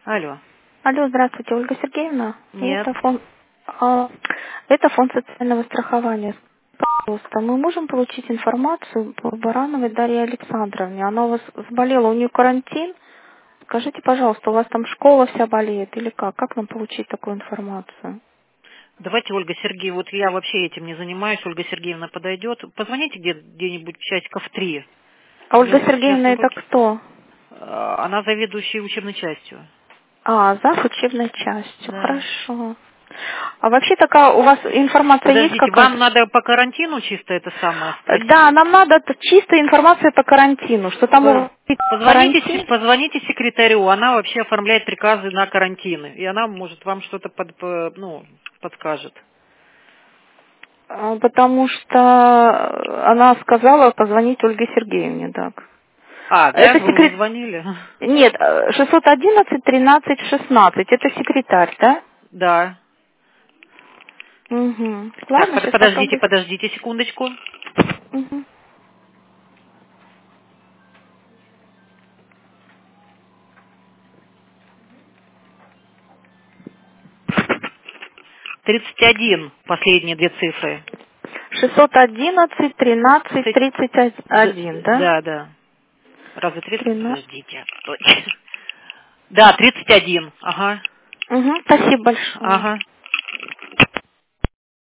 Алло. Алло, здравствуйте, Ольга Сергеевна. Нет. Это фонд социального страхования. Пожалуйста, мы можем получить информацию по Барановой Дарье Александровне? Она у вас заболела, у нее карантин. Скажите, пожалуйста, у вас там школа вся болеет или как? Как нам получить такую информацию? Давайте, Ольга Сергеевна, вот я вообще этим не занимаюсь, Ольга Сергеевна подойдет. Позвоните где-нибудь часиков в 3. А У Ольга меня сейчас Сергеевна это уроки. кто? Она заведующая учебной частью. Зав. Учебной частью. Да. Хорошо. А вообще такая у вас информация есть Подождите, какая-то? вам надо по карантину чисто это самое спросить? Да, нам надо чистая информация по карантину, что там у вас карантин. Позвоните секретарю, она вообще оформляет приказы на карантины, и она, может, вам что-то подскажет. Потому что она сказала позвонить Ольге Сергеевне, так. Да, Это вы звонили? Нет, 611 13 16, это секретарь, да? Да. Угу. Так, Ладно, сейчас попробую. подождите секундочку. Угу. 31, последние две цифры. 611 13 31, да? Да. Разве 30? 13. Подождите. Точно. Да, 31. Ага. Угу. Спасибо большое. Ага.